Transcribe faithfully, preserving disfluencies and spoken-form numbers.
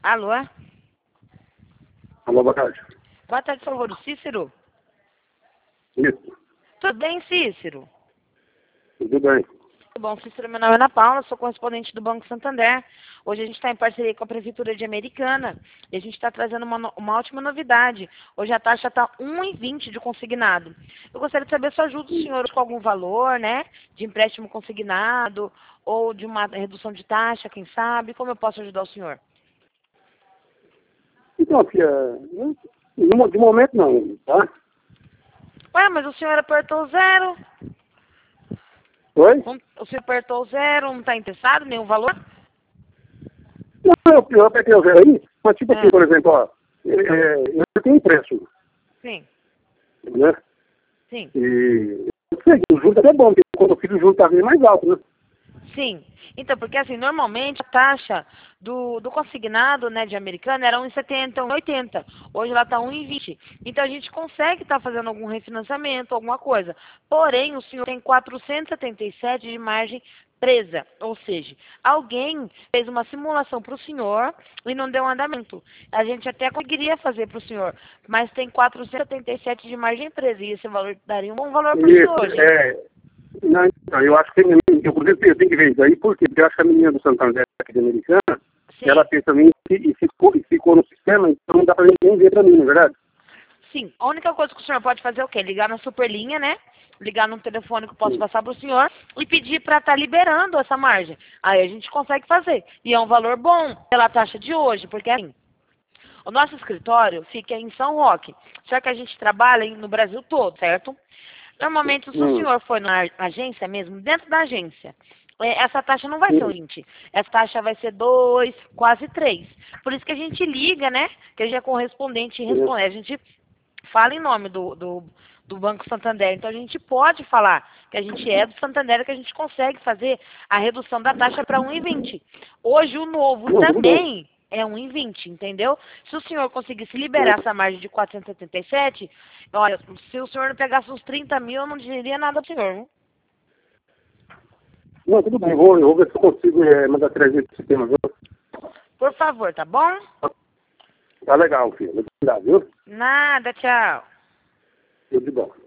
Alô? Alô, boa tarde. Boa tarde, por favor, o Cícero. Isso, Tudo bem, Cícero? tudo bem. Tudo bom, Cícero, meu nome é Ana Paula, sou correspondente do Banco Santander. Hoje a gente está em parceria com a Prefeitura de Americana e a gente está trazendo uma, no- uma ótima novidade. Hoje a taxa está um vírgula vinte de consignado. Eu gostaria de saber se ajuda o senhor com algum valor, né, de empréstimo consignado ou de uma redução de taxa, quem sabe. Como eu posso ajudar o senhor? Então, filha, eu- no- de momento não, tá? Ué, mas o senhor apertou zero. Oi? Não- o senhor apertou zero, não está interessado, nenhum valor? Não, eu, eu apertei o zero aí, mas tipo assim, Ah, por exemplo, ó, é, é, eu tenho empréstimo, sim, né? sim. E eu sei que o juro é bom, porque quando eu fiz o juro tá vindo mais alto, né? Sim. Então, porque assim, normalmente a taxa do, do consignado, né, de americana era um vírgula setenta, um vírgula oitenta. Hoje ela está um vírgula vinte. Então a gente consegue estar fazendo algum refinanciamento, alguma coisa. Porém, o senhor tem quatrocentos e setenta e sete de margem presa. Ou seja, alguém fez uma simulação para o senhor e não deu andamento. A gente até conseguiria fazer para o senhor, mas tem quatrocentos e setenta e sete de margem presa. E esse valor daria um bom valor para o senhor Isso, hoje. é... Não, então, eu acho que, eu, inclusive, eu tenho que ver isso aí, por quê? Porque eu acho que a menina do Santander, aqui de Americana, Sim. ela fez também e, e, ficou, e ficou no sistema, então não dá pra ninguém ver pra mim, não é verdade? Sim, a única coisa que o senhor pode fazer é o quê? Ligar na superlinha, né? Ligar no telefone que eu posso Sim. passar para o senhor e pedir para estar liberando essa margem. Aí a gente consegue fazer. E é um valor bom pela taxa de hoje, porque assim, o nosso escritório fica em São Roque, só que a gente trabalha em- no Brasil todo, certo? Normalmente, se o Hum. senhor for na agência mesmo, dentro da agência, é, essa taxa não vai ser Hum. vinte. Essa taxa vai ser dois, quase três. Por isso que a gente liga, né? Que a gente é correspondente e Hum. responde. A gente fala em nome do, do, do Banco Santander. Então a gente pode falar que a gente é do Santander, que a gente consegue fazer a redução da taxa para um vírgula vinte. Hoje o novo Não, tudo bem. também é um vírgula vinte, entendeu? Se o senhor conseguisse Hum. liberar essa margem de quatrocentos e setenta e sete, olha, se o senhor não pegasse uns trinta mil, eu não diria nada pro senhor, viu? Não, tudo bem, vou, eu vou ver se eu consigo é, mandar três vezes pro sistema, viu? Por favor, tá bom? Tá legal, filho. Obrigado, viu? Nada, tchau. Tudo de bom.